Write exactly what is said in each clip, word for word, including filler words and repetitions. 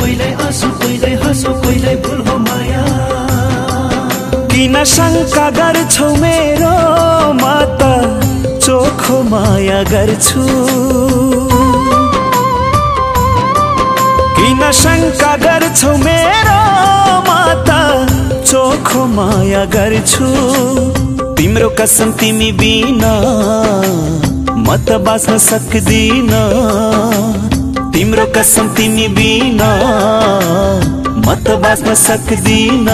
कोहीलाई आँसु कोहीलाई हाँसो कोहीलाई भुल हो माया। किन शंका गर्छौ मेरो माता चोखो माया गर्छु। किन शंका गर्छौ मेरो माता चोखो माया गर्छु। तिम्रो कसम तिमी बिना म त बाँच्न सक्दिन। तिम्रो कसम तिमी बिना म त बाँच्न सक्दिन।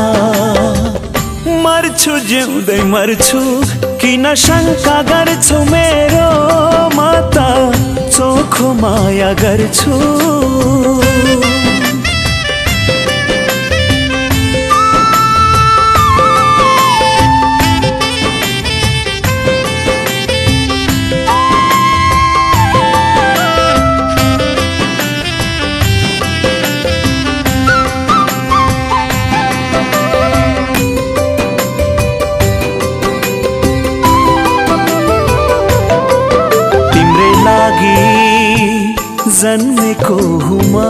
मर्छु जिउँदै मर्छु किन शंका गर्छौ मेरो माता चोखो माया गर्छु। जन्मेको हुमा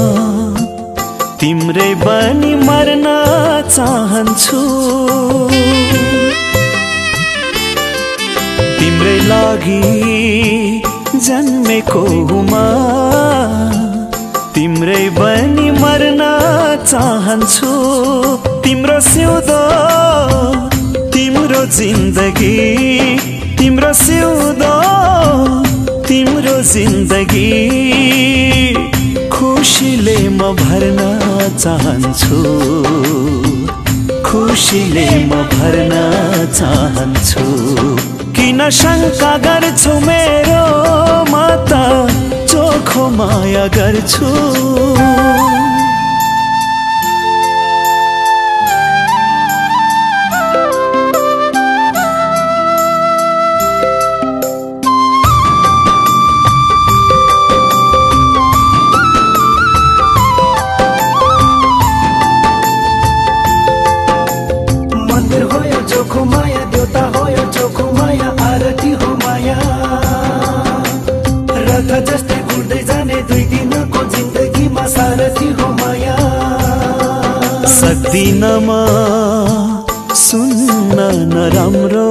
तिम्रै बनी मर्न चाहन्छु। तिम्रै लागि जन्मेको हुमा तिम्रै बनी मर्न चाहन्छु। तिम्रो सिउँदो तिम्रो जिन्दगी तिम्रो सिउँदो तिम्रो जिन्दगी खुसीले म भर्न चाहन्छु। खुसीले म भर्न चाहन्छु। किन शंका गर्छौ मेरो माता चोखो माया गर्छु। चोखो माया देउता हो यो चोखो माया आरती हो माया। रथ जस्तै घुर्दै जाने दुई दिनको जिन्दगीमा सारथी हो माया। सक्दिन म सुन्न नराम्रो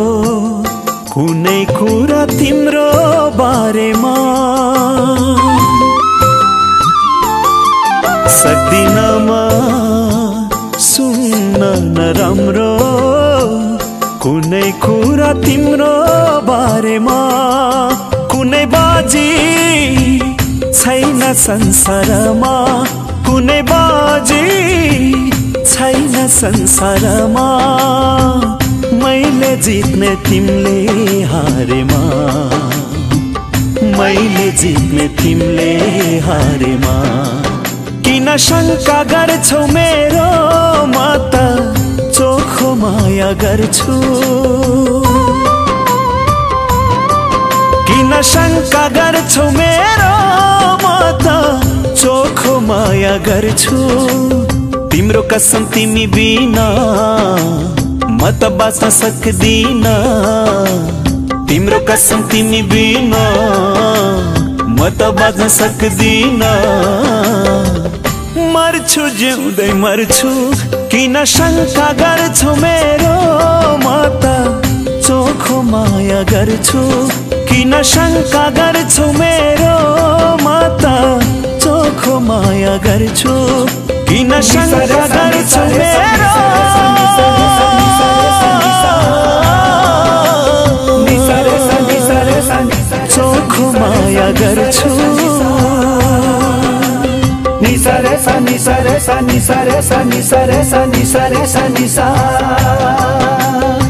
कुनै कुरा तिम्रो बारेमा। सक्दिन म सुन्न नराम्रो कुनै कुरा तिम्रो बारेमा। कुनै बाजी छैन संसारमा कुनै बाजी छैन संसारमा। मैले जित्ने तिमीले हारेमा मैले जित्ने तिमीले हारेमा। किन शंका गर्छौ मेरो माता चोखो माया गर्छु। किन शंका गर्छौ मेरो माता चोखो माया गर्छु। तिम्रो कसम तिमी बिना म त बाँच्न सक्दिन। तिम्रो कसम तिमी बिना म त बाँच्न सक्दिन। मर्छु जिउँदै मर्छु किन शंका गर्छौ मेरो माता चोखो माया गर्छु। किन शंका गर्छौ मेरो माता चोखो माया गर्छु। किन शंका गर्छौ मेरो चोखो माया गर्छु। नि सा रे सा नि सा रे सा नि सा रे सा नि सा रे सा नि सा रे सा नि सा।